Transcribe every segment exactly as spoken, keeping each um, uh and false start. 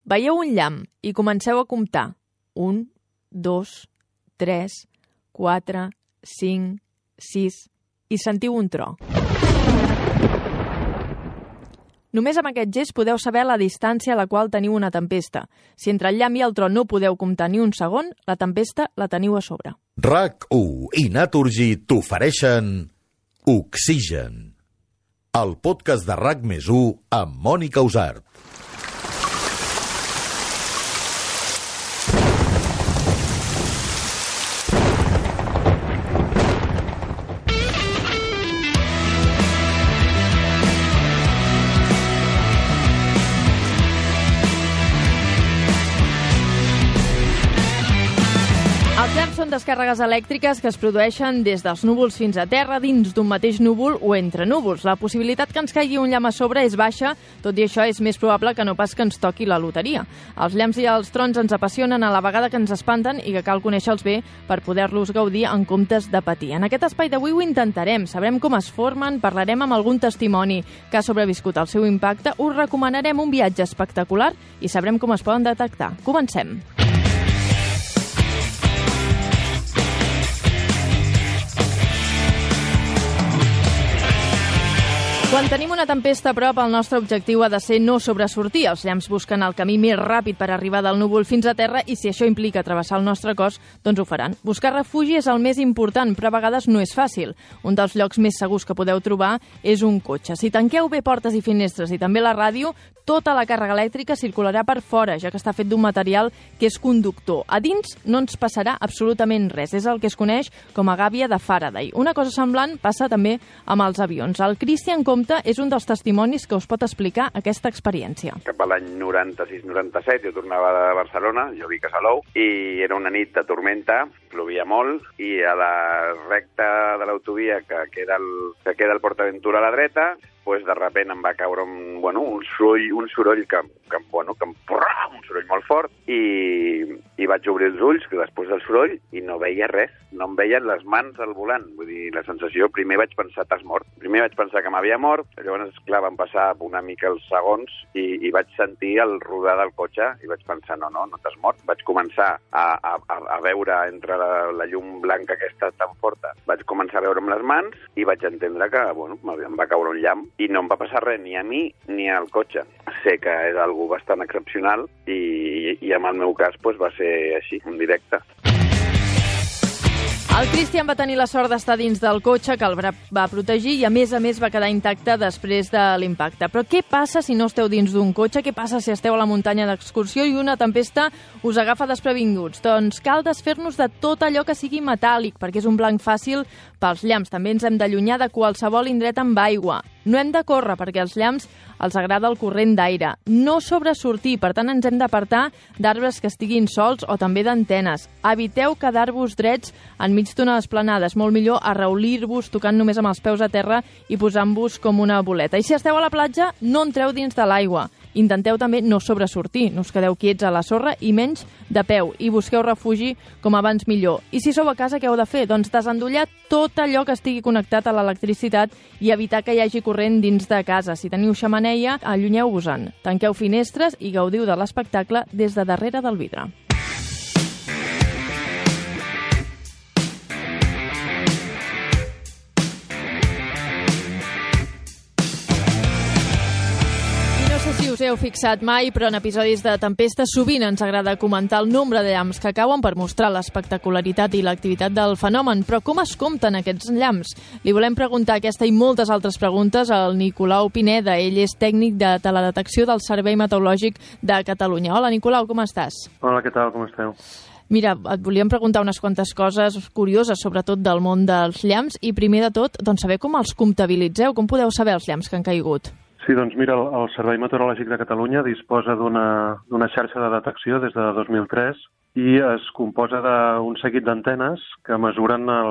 Veieu un llamp i comenceu a comptar. Un, dos, tres, quatre, cinc, sis... i sentiu un tro. Només amb aquest gest podeu saber la distància a la qual teniu una tempesta. Si entre el llamp i el tro no podeu comptar ni un segon, la tempesta la teniu a sobre. RAC u i Naturgy t'ofereixen Oxigen, el podcast de RAC més u amb Mònica Usart. Els llamps són descàrregues elèctriques que es produeixen des dels núvols fins a terra, dins d'un mateix núvol o entre núvols. La possibilitat que ens caigui un llamp a sobre és baixa, tot i això és més probable que no pas que ens toqui la loteria. Els llamps i els trons ens apassionen a la vegada que ens espanten i que cal conèixer-los bé per poder-los gaudir en comptes de patir. En aquest espai d'avui ho intentarem, sabrem com es formen, parlarem amb algun testimoni que ha sobreviscut al seu impacte, us recomanarem un viatge espectacular i sabrem com es poden detectar. Comencem! Quan tenim una tempesta a prop, el nostre objectiu ha de ser no sobresortir. Els llamps busquen el camí més ràpid per arribar del núvol fins a terra i si això implica travessar el nostre cos, doncs ho faran. Buscar refugi és el més important, però a vegades no és fàcil. Un dels llocs més segurs que podeu trobar és un cotxe. Si tanqueu bé portes i finestres i també la ràdio, tota la càrrega elèctrica circularà per fora, ja que està fet d'un material que és conductor. A dins no ens passarà absolutament res. És el que es coneix com a gàbia de Faraday. Una cosa semblant passa també amb els avions. El Christian Com és un dels testimonis que us pot explicar aquesta experiència. Cap a l'any noranta-sis noranta-set jo tornava de Barcelona, jo vic a Salou, i era una nit de tormenta, plovia molt, i a la recta de l'autovia que queda el, que queda el PortAventura a la dreta, pues de repent em va caure un, bueno, un soroll, un soroll que, que, bueno, que em porrà, un soroll molt fort, i, i vaig obrir els ulls després del soroll i no veia res, no em veien les mans al volant. Vull dir, la sensació, primer vaig pensar, t'has mort. Primer vaig pensar que m'havia mort, llavors, clar, van passar una mica els segons i, i vaig sentir el rodar del cotxe i vaig pensar, no, no, no t'has mort. Vaig començar a, a, a veure entre la, la llum blanca aquesta tan forta, vaig començar a veure amb les mans i vaig entendre que, bueno, em va caure un llamp i no em va passar res ni a mi ni al cotxe. Sé que és algo bastant excepcional i, i en el meu cas pues, va ser així, en directe. El Christian va tenir la sort d'estar dins del cotxe que el va protegir i a més a més va quedar intacte després de l'impacte. Però què passa si no esteu dins d'un cotxe? Què passa si esteu a la muntanya d'excursió i una tempesta us agafa desprevinguts? Doncs cal desfer-nos de tot allò que sigui metàl·lic perquè és un blanc fàcil pels llamps. També ens hem d'allunyar de qualsevol indret amb aigua. No hem de córrer perquè als llamps els agrada el corrent d'aire. No sobresortir, per tant ens hem d'apartar d'arbres que estiguin sols o també d'antenes. Eviteu quedar-vos drets enmig d'una esplanada. És molt millor arraulir-vos tocant només amb els peus a terra i posant-vos com una boleta. I si esteu a la platja, no entreu dins de l'aigua. Intenteu també no sobresortir, no us quedeu quiets a la sorra i menys de peu i busqueu refugi com abans millor. I si sou a casa, què heu de fer? Doncs desendollar tot allò que estigui connectat a l'electricitat i evitar que hi hagi corrent dins de casa. Si teniu xemeneia, allunyeu-vos-en. Tanqueu finestres i gaudiu de l'espectacle des de darrere del vidre. Si us heu fixat mai, però en episodis de tempesta sovint ens agrada comentar el nombre de llamps que cauen per mostrar l'espectacularitat i l'activitat del fenomen. Però com es compten aquests llamps? Li volem preguntar aquesta i moltes altres preguntes al Nicolau Pineda. Ell és tècnic de teledetecció del Servei Meteorològic de Catalunya. Hola, Nicolau, com estàs? Hola, què tal, com esteu? Mira, et volíem preguntar unes quantes coses curioses, sobretot del món dels llamps, i primer de tot, doncs, saber com els comptabilitzeu, com podeu saber els llamps que han caigut? Sí, doncs mira, el, el Servei Meteorològic de Catalunya disposa d'una xarxa de detecció des de dos mil tres i es composa d'un seguit d'antenes que mesuren el,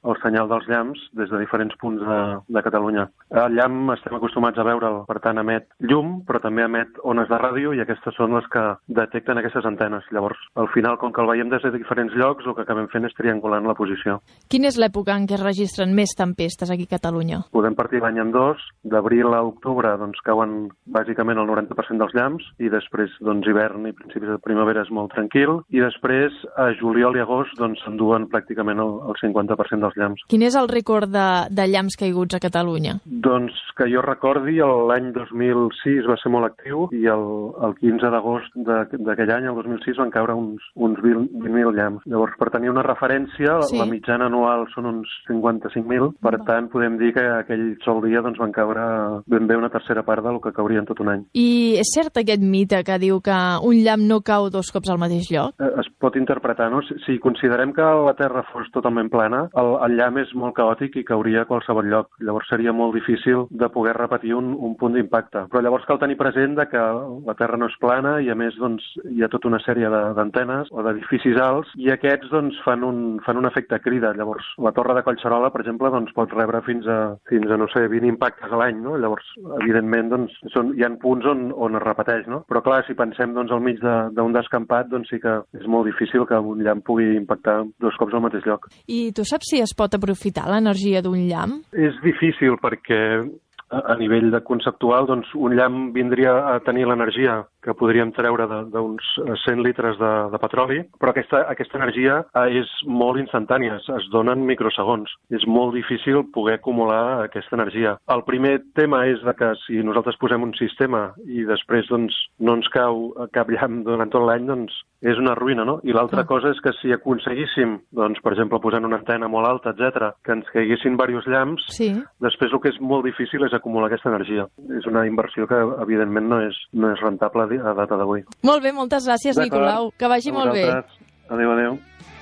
el senyal dels llamps des de diferents punts de, de Catalunya. El llamp estem acostumats a veure'l, per tant emet llum, però també emet ones de ràdio i aquestes són les que detecten aquestes antenes. Llavors, al final, com que el veiem des de diferents llocs, el que acabem fent és triangulant la posició. Quina és l'època en què es registren més tempestes aquí a Catalunya? Podem partir l'any en dos. D'abril a octubre doncs, cauen bàsicament el noranta per cent dels llamps i després doncs, hivern i principis de primavera és molt tranquil i després a juliol i agost doncs, s'enduen pràcticament el, el cinquanta per cent dels llamps. Quin és el rècord de, de llamps caiguts a Catalunya? Doncs que jo recordi, l'any dos mil sis va ser molt actiu i el, el quinze d'agost d'aquell any, el dos mil sis, van caure uns, uns vint mil llamps. Llavors, per tenir una referència, sí. La mitjana anual són uns cinquanta-cinc mil, per tant, podem dir que aquell sol dia doncs, van caure ben bé una tercera part del que caurien tot un any. I és cert aquest mite que diu que un llamp no cau dos cops al mateix lloc? Es pot interpretar, no? Si, si considerem que la Terra fos totalment plana, el, el llamp és molt caòtic i cauria a qualsevol lloc. Llavors seria molt difícil de poder repetir un, un punt d'impacte. Però llavors cal tenir present de que la Terra no és plana i a més doncs, hi ha tota una sèrie d'antenes o d'edificis alts i aquests doncs, fan, un, fan un efecte crida. Llavors la Torre de Collserola, per exemple, doncs, pot rebre fins a, fins a no sé, vint impactes a l'any, no? Llavors, evidentment, doncs, són, hi ha punts on, on es repeteix, no? Però clar, si pensem doncs, al mig d'un de, descampat, doncs sí que és molt difícil que un llamp pugui impactar dos cops al mateix lloc. I tu saps si es pot aprofitar l'energia d'un llamp? És difícil perquè a nivell de conceptual, doncs, un llamp vindria a tenir l'energia que podríem treure d'uns cent litres de, de petroli, però aquesta, aquesta energia és molt instantània, es donen microsegons. És molt difícil poder acumular aquesta energia. El primer tema és de que si nosaltres posem un sistema i després doncs, no ens cau cap llamp durant tot l'any, doncs és una ruïna, no? I l'altra ah. cosa és que si aconseguíssim, doncs, per exemple, posant una antena molt alta, etcètera, que ens caiguessin diversos llamps, sí. Després el que és molt difícil és acumular aquesta energia. És una inversió que, evidentment, no és, no és rentable a data d'avui. Molt bé, moltes gràcies, Nicolau. Que vagi molt bé. Adéu, adéu.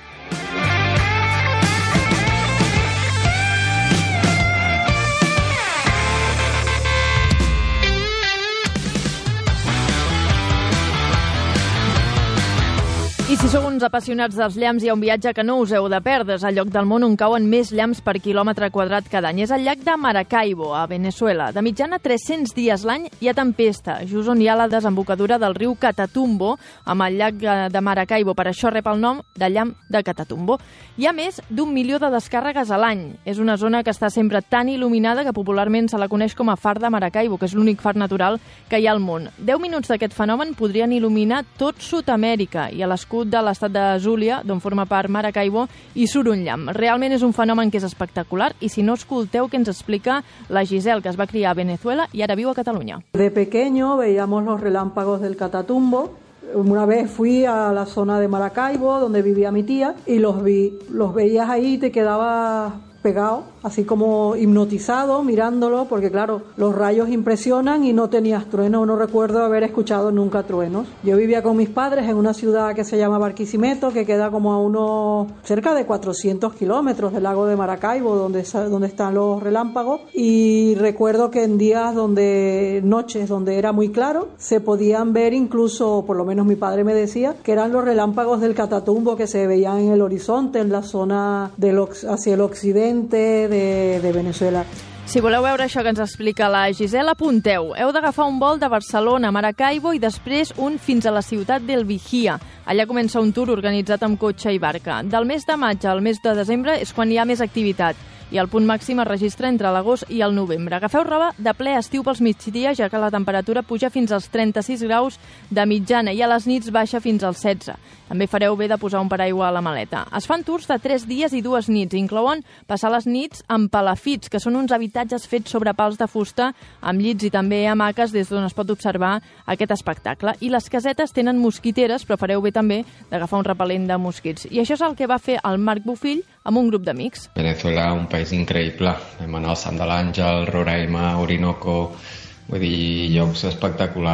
I si sou uns apassionats dels llamps, hi ha un viatge que no us heu de perdre. És el lloc del món on cauen més llamps per quilòmetre quadrat cada any. És el llac de Maracaibo, a Venezuela. De mitjana tres-cents dies l'any hi ha tempesta, just on hi ha la desembocadura del riu Catatumbo, amb el llac de Maracaibo. Per això rep el nom de llamp de Catatumbo. Hi ha més d'un milió de descàrregues a l'any. És una zona que està sempre tan il·luminada que popularment se la coneix com a far de Maracaibo, que és l'únic far natural que hi ha al món. Deu minuts d'aquest fenomen podrien il·luminar tot Sud-amèrica i a l'escut de l'estat de Zulia, d'on forma part Maracaibo, hi surt un llamp. Realment és un fenomen que és espectacular i si no, escolteu que ens explica la Giselle, que es va criar a Venezuela i ara viu a Catalunya. De pequeño veíamos los relámpagos del Catatumbo. Una vez fui a la zona de Maracaibo, donde vivía mi tía, y los vi. Los veías ahí y te quedabas pegado, así como hipnotizado, mirándolo, porque claro, los rayos impresionan y no tenías truenos, no recuerdo haber escuchado nunca truenos. Yo vivía con mis padres en una ciudad que se llama Barquisimeto, que queda como a unos cerca de cuatrocientos kilómetros del lago de Maracaibo, donde, donde están los relámpagos, y recuerdo que en días donde, noches donde era muy claro, se podían ver incluso, por lo menos mi padre me decía, que eran los relámpagos del Catatumbo que se veían en el horizonte, en la zona del, hacia el occidente De, de Venezuela. Si voleu veure això que ens explica la Gisela, apunteu. Heu d'agafar un vol de Barcelona a Maracaibo i després un fins a la ciutat del Vigía. Allà comença un tour organitzat amb cotxe i barca. Del mes de maig al mes de desembre és quan hi ha més activitat i el punt màxim es registra entre l'agost i el novembre. Agafeu roba de ple estiu pels migdies, ja que la temperatura puja fins als trenta-sis graus de mitjana i a les nits baixa fins als setze. També fareu bé de posar un paraigua a la maleta. Es fan tours de tres dies i dues nits. Inclouen passar les nits amb palafits, que són uns habitatges fets sobre pals de fusta, amb llits i també hamaques des d'on es pot observar aquest espectacle. I les casetes tenen mosquiteres, però fareu bé també d'agafar un repel·lent de mosquits. I això és el que va fer el Marc Bofill amb un grup d'amics. Venezuela, un país increïble. Vam anar al Sant de l'Àngel, Roraima, Orinoco, vull dir, llocs espectaculars.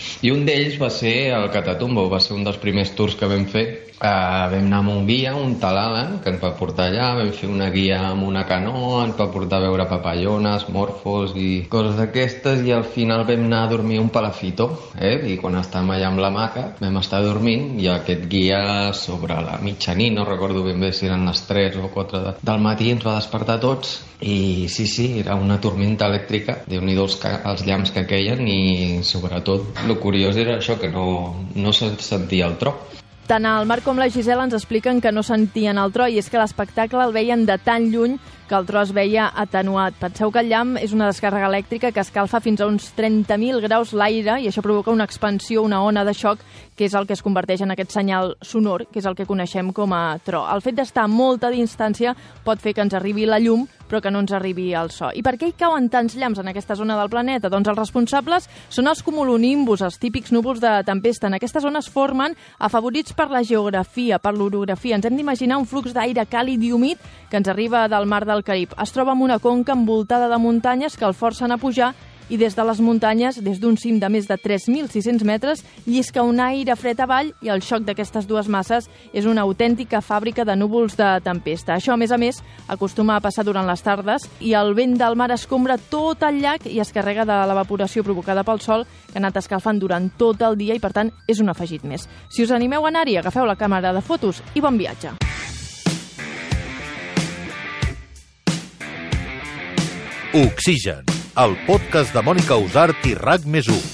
I un d'ells va ser el Catatumbo, va ser un dels primers tours que vam fer. Uh, vam anar amb un guia, un tal Alan, que ens va portar allà, vam fer una guia amb una canoa, ens va portar a veure papallones, morfos i coses d'aquestes, i al final vam anar a dormir un palafito, eh? I quan estàvem allà amb l'hamaca vam estar dormint, i aquest guia sobre la mitjanit, no recordo ben bé si eren les tres o quatre de, del matí, ens va despertar tots, i sí, sí, era una tormenta elèctrica, Déu-n'hi-do els, els llamps que queien, i sobretot el curiós era això, que no, no se sentia el tro. Tant el Marc com la Gisela ens expliquen que no sentien el tro, i és que l'espectacle el veien de tan lluny que el tro es veia atenuat. Penseu que el llamp és una descàrrega elèctrica que escalfa fins a uns trenta mil graus l'aire, i això provoca una expansió, una ona de xoc, que és el que es converteix en aquest senyal sonor, que és el que coneixem com a tro. El fet d'estar a molta distància pot fer que ens arribi la llum, però que no ens arribi el so. I per què hi cauen tants llamps en aquesta zona del planeta? Doncs els responsables són els cumulonimbus, els típics núvols de tempesta. En aquesta zona es formen afavorits per la geografia, per l'orografia. Ens hem d'imaginar un flux d'aire càlid i humit que ens arriba del mar del Carib. Es troba en una conca envoltada de muntanyes que el forcen a pujar, i des de les muntanyes, des d'un cim de més de tres mil sis-cents metres, llisca un aire fred avall, i el xoc d'aquestes dues masses és una autèntica fàbrica de núvols de tempesta. Això, a més a més, acostuma a passar durant les tardes, i el vent del mar escombra tot el llac i es carrega de l'evaporació provocada pel sol, que ha anat escalfant durant tot el dia, i per tant és un afegit més. Si us animeu a anar-hi, agafeu la càmera de fotos i bon viatge. Oxigen, el podcast de Mònica Usart i RAC més u.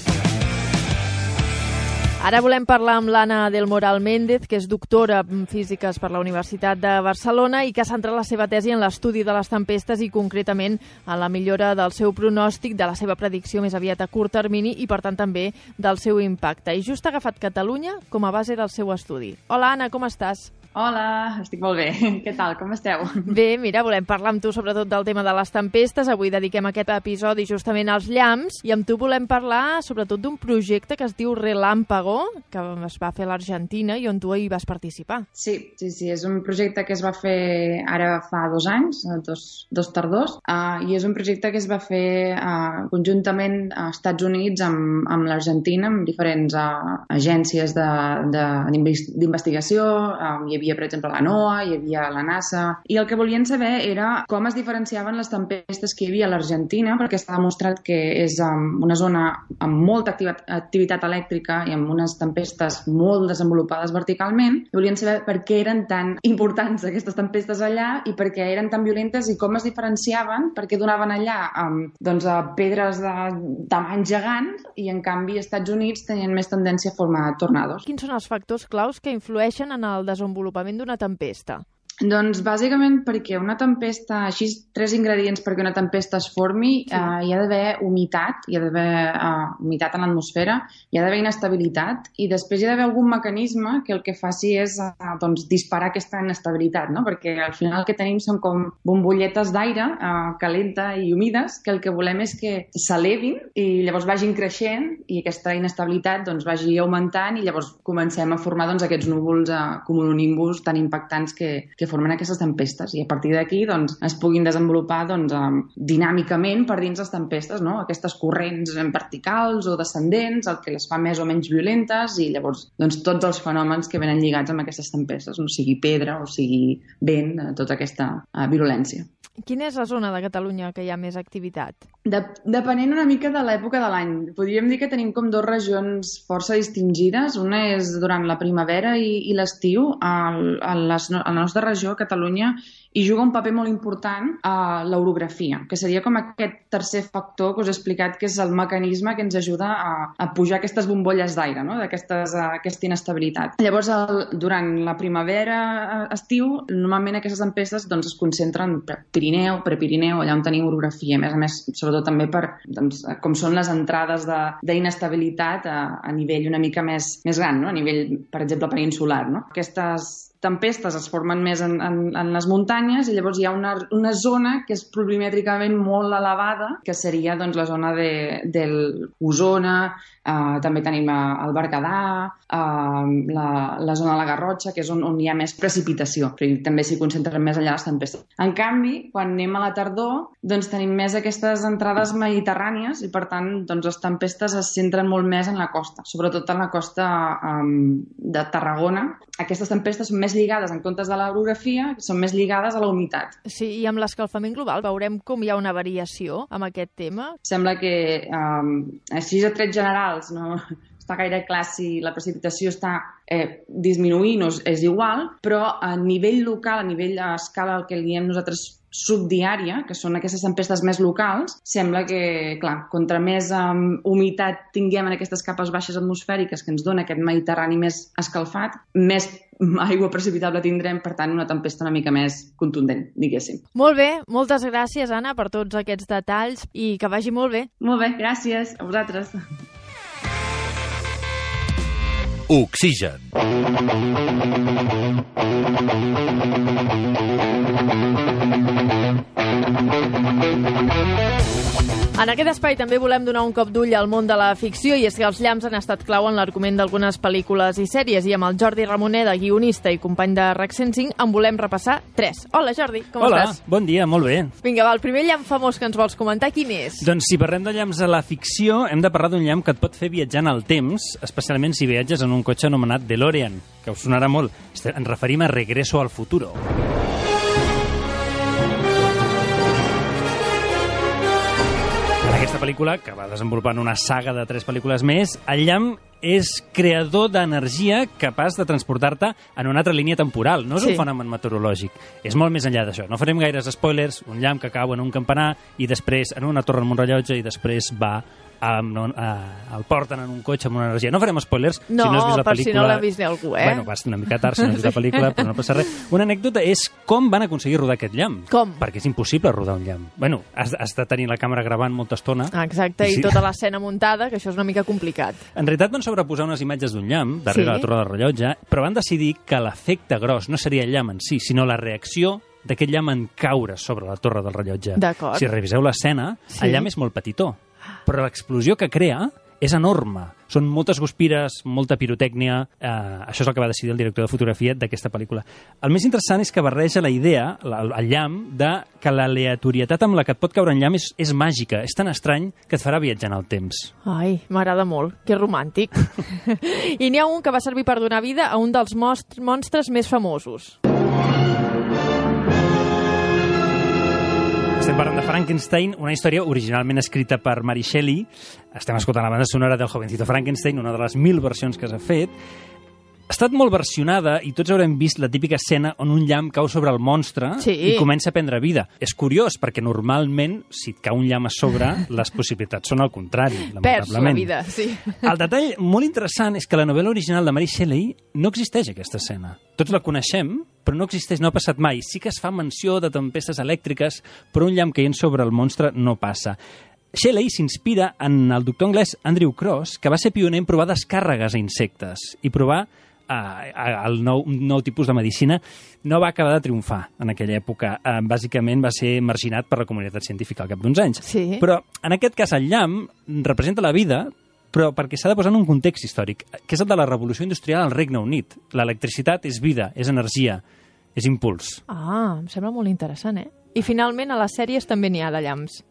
Ara volem parlar amb l'Anna del Moral Méndez, que és doctora en físiques per la Universitat de Barcelona i que ha centrat la seva tesi en l'estudi de les tempestes i concretament en la millora del seu pronòstic, de la seva predicció més aviat a curt termini i, per tant, també del seu impacte. I just ha agafat Catalunya com a base del seu estudi. Hola, Anna, com estàs? Hola, estic molt bé. Què tal? Com esteu? Bé, mira, volem parlar amb tu sobretot del tema de les tempestes. Avui dediquem aquest episodi justament als llamps i amb tu volem parlar sobretot d'un projecte que es diu Relámpago, que es va fer a l'Argentina i on tu hi vas participar. Sí, sí, sí. És un projecte que es va fer ara fa dos anys, dos, dos tardors, uh, i és un projecte que es va fer uh, conjuntament als Estats Units amb, amb l'Argentina, amb diferents uh, agències d'investigació. Uh, hi havia, per exemple, la NOAA, hi havia la NASA, i el que volien saber era com es diferenciaven les tempestes que hi havia a l'Argentina, perquè està demostrat que és um, una zona amb molta activitat, activitat elèctrica i amb unes tempestes molt desenvolupades verticalment, i volien saber per què eren tan importants aquestes tempestes allà i per què eren tan violentes i com es diferenciaven, perquè donaven allà um, doncs, a pedres de tamany gegant i, en canvi, als Estats Units tenien més tendència a formar tornados. Quins són els factors claus que influeixen en el desenvolupament d'una tempesta? Doncs bàsicament perquè una tempesta, així tres ingredients perquè una tempesta es formi, sí. eh, hi ha d'haver humitat, hi ha d'haver eh, humitat en l'atmosfera, hi ha d'haver inestabilitat i després hi ha d'haver algun mecanisme que el que faci és eh, doncs, disparar aquesta inestabilitat, no? Perquè al final el que tenim són com bombolletes d'aire eh, calenta i humides que el que volem és que s'elevin i llavors vagin creixent i aquesta inestabilitat doncs, vagi augmentant i llavors comencem a formar doncs, aquests núvols eh, cumulonimbus tan impactants que, que formen aquestes tempestes i a partir d'aquí doncs, es puguin desenvolupar doncs, um, dinàmicament per dins les tempestes, no? Aquestes corrents verticals o descendents, el que les fa més o menys violentes i llavors doncs, tots els fenòmens que venen lligats amb aquestes tempestes, no sigui pedra o sigui vent, tota aquesta uh, virulència. Quina és la zona de Catalunya que hi ha més activitat? De, depenent una mica de l'època de l'any. Podríem dir que tenim com dues regions força distingides. Una és durant la primavera i, i l'estiu. A, a, les, a la nostra regió, Catalunya, hi juga un paper molt important a l'orografia, que seria com aquest tercer factor que us he explicat, que és el mecanisme que ens ajuda a, a pujar aquestes bombolles d'aire, no? D'aquestes, aquesta inestabilitat. Llavors, el, durant la primavera, estiu, normalment aquestes tempestes doncs, es concentren per Pirineu, Prepirineu, allà on tenim orografia, a més a més, sobretot també per doncs, com són les entrades d'inestabilitat a, a nivell una mica més, més gran, no? A nivell, per exemple, peninsular. No? Aquestes tempestes es formen més en, en, en les muntanyes i llavors hi ha una, una zona que és pluvimètricament molt elevada, que seria doncs, la zona de, del Osona, eh, també tenim el Berguedà, eh, la, la zona de la Garrotxa, que és on, on hi ha més precipitació, però també s'hi concentren més allà les tempestes. En canvi, quan anem a la tardor, doncs tenim més aquestes entrades mediterrànies i per tant doncs, les tempestes es centren molt més en la costa, sobretot en la costa eh, de Tarragona. Aquestes tempestes són més lligades, en comptes de l'orografia, són més lligades a la humitat. Sí, i amb l'escalfament global veurem com hi ha una variació amb aquest tema? Sembla que, um, així a trets generals, no està gaire clar si la precipitació està eh, disminuint o és igual, però a nivell local, a nivell a escala, el que diem nosaltres subdiària, que són aquestes tempestes més locals, sembla que, clar, contra més um, humitat tinguem en aquestes capes baixes atmosfèriques que ens dona aquest Mediterrani més escalfat, més aigua precipitable tindrem, per tant, una tempesta una mica més contundent, diguéssim. Molt bé, moltes gràcies, Anna, per tots aquests detalls i que vagi molt bé. Molt bé, gràcies a vosaltres. Oxigen. En aquest espai també volem donar un cop d'ull al món de la ficció, i és que els llamps han estat clau en l'argument d'algunes pel·lícules i sèries, i amb el Jordi Ramoneda, guionista i company de RAC cent cinc, en volem repassar tres. Hola, Jordi, com Hola, estàs? Hola, bon dia, molt bé. Vinga, va, el primer llamp famós que ens vols comentar, quin és? Doncs si parlem de llamps a la ficció, hem de parlar d'un llamp que et pot fer viatjar en el temps, especialment si viatges en un cotxe anomenat DeLorean, que us sonarà molt. Ens referim a Regreso al Futuro. Aquesta pel·lícula, que va desenvolupant una saga de tres pel·lícules més, el llamp és creador d'energia capaç de transportar-te en una altra línia temporal. No és sí. un fenomen meteorològic, és molt més enllà d'això. No farem gaires spoilers, un llamp que cau en un campanar i després en una torre amb un rellotge i després va a, no, a, el porten en un cotxe amb una energia. No farem spoilers no, si no has vist la per pel·lícula. Si no l'ha vist algú, eh? Bueno, vas una mica tard si no has vist la pel·lícula, però no passa res. Una anècdota és com van aconseguir rodar aquest llamp. Com? Perquè és impossible rodar un llamp. Bueno, has, has de tenir la càmera gravant molta estona. Exacte, i, i sí. tota l'escena muntada, que això és una mica complicat. En realitat van sobreposar unes imatges d'un llamp darrere sí. la torre del rellotge, però van decidir que l'efecte gros no seria el llamp en si, sinó la reacció d'aquest llamp en caure sobre la torre del rellotge. D'acord. Si reviseu l'escena, sí. el llamp és molt petitó, però l'explosió que crea és enorme. Són moltes guspires, molta pirotècnia. Eh, això és el que va decidir el director de fotografia d'aquesta pel·lícula. El més interessant és que barreja la idea, el, el llamp, de que l'aleatorietat amb la que et pot caure en llamp és, és màgica, és tan estrany que et farà viatjar en el temps. Ai, m'agrada molt, que romàntic. I n'hi ha un que va servir per donar vida a un dels monstres més famosos. Estem parlant de Frankenstein, una història originalment escrita per Mary Shelley. Estem escoltant la banda sonora del Jovencito Frankenstein, una de les mil versions que s'ha fet. Ha estat molt versionada i tots haurem vist la típica escena on un llamp cau sobre el monstre sí. i comença a prendre vida. És curiós, perquè normalment, si et cau un llamp a sobre, les possibilitats són al contrari, lamentablement. Perds la vida, sí. El detall molt interessant és que la novel·la original de Mary Shelley no existeix, aquesta escena. Tots la coneixem, però no existeix, no ha passat mai. Sí que es fa menció de tempestes elèctriques, però un llamp caient sobre el monstre no passa. Shelley s'inspira en el doctor anglès Andrew Cross, que va ser pioner en provar descàrregues a insectes i provar el nou, nou tipus de medicina. No va acabar de triomfar en aquella època. Eh, bàsicament va ser marginat per la comunitat científica al cap d'uns anys. Sí. Però en aquest cas el llamp representa la vida, però perquè s'ha de posar en un context històric, que és el de la revolució industrial al Regne Unit. L'electricitat és vida, és energia, és impuls. Ah, em sembla molt interessant, eh? I finalment a les sèries també n'hi ha de llamps.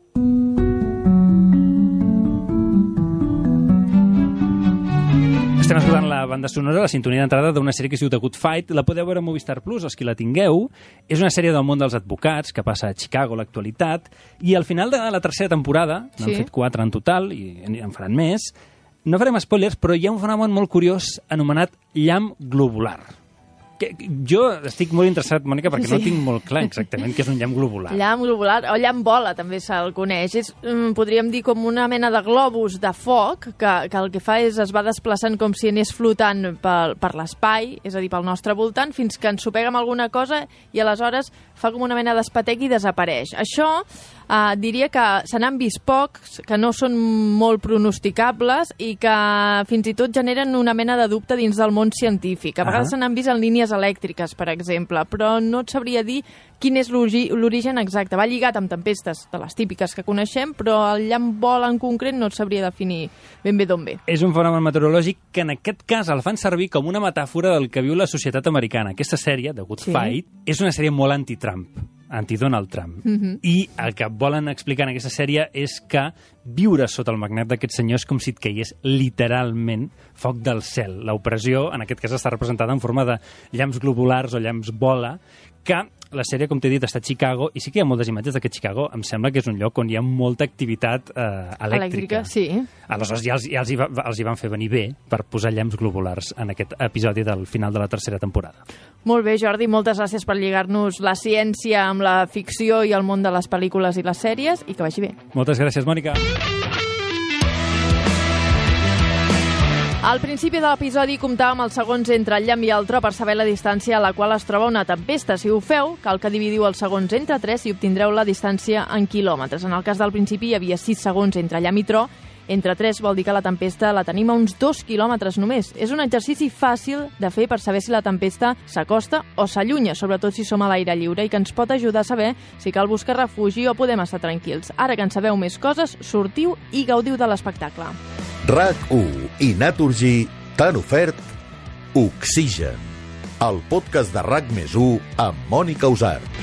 Estem escoltant la banda sonora, la sintonia d'entrada d'una sèrie que es diu The Good Fight. La podeu veure a Movistar Plus, els qui la tingueu. És una sèrie del món dels advocats, que passa a Chicago, l'actualitat. I al final de la tercera temporada, n'han sí. fet quatre en total, i en faran més, no farem spoilers, però hi ha un fenomen molt curiós anomenat llamp globular. Que, jo estic molt interessat, Mònica, perquè sí. no tinc molt clar exactament què és un llamp globular. Llamp globular, o llamp bola, també se'l coneix. És, mm, podríem dir, com una mena de globus de foc que, que el que fa és es va desplaçant com si anés flotant per, per l'espai, és a dir, pel nostre voltant, fins que ens sopega amb alguna cosa i aleshores fa com una mena d'espatec i desapareix. Això eh, diria que se n'han vist pocs, que no són molt pronosticables i que fins i tot generen una mena de dubte dins del món científic. A vegades uh -huh. se n'han vist en línies elèctriques, per exemple, però no et sabria dir quin és l'origen exacte. Va lligat amb tempestes de les típiques que coneixem, però el llamp vol en concret no et sabria definir ben bé d'on ve. És un fenomen meteorològic que en aquest cas el fan servir com una metàfora del que viu la societat americana. Aquesta sèrie, The Good sí. Fight, és una sèrie molt anti-Trump, anti-Donald Trump. Uh -huh. I el que volen explicar en aquesta sèrie és que viure sota el magnet d'aquests senyors com si et caigués literalment foc del cel. L'opressió, en aquest cas, està representada en forma de llamps globulars o llamps bola, que la sèrie, com t'he dit, està a Chicago, i sí que hi ha moltes imatges d'aquest Chicago. Em sembla que és un lloc on hi ha molta activitat eh, elèctrica. Elèctrica, sí. Aleshores, ja, els, ja els, hi va, els hi van fer venir bé per posar llamps globulars en aquest episodi del final de la tercera temporada. Molt bé, Jordi, moltes gràcies per lligar-nos la ciència amb la ficció i el món de les pel·lícules i les sèries, i que vagi bé. Moltes gràcies, Mònica. Al principi de l'episodi comptàvem els segons entre el llamp i el tro per saber la distància a la qual es troba una tempesta. Si ho feu, cal que dividiu els segons entre tres i obtindreu la distància en quilòmetres. En el cas del principi hi havia sis segons entre llamp i tro. Entre tres vol dir que la tempesta la tenim a uns dos quilòmetres només. És un exercici fàcil de fer per saber si la tempesta s'acosta o s'allunya, sobretot si som a l'aire lliure, i que ens pot ajudar a saber si cal buscar refugi o podem estar tranquils. Ara que en sabeu més coses, sortiu i gaudiu de l'espectacle. RAC u i Naturgy t'han ofert Oxigen, el podcast de RAC més u amb Mònica Usart.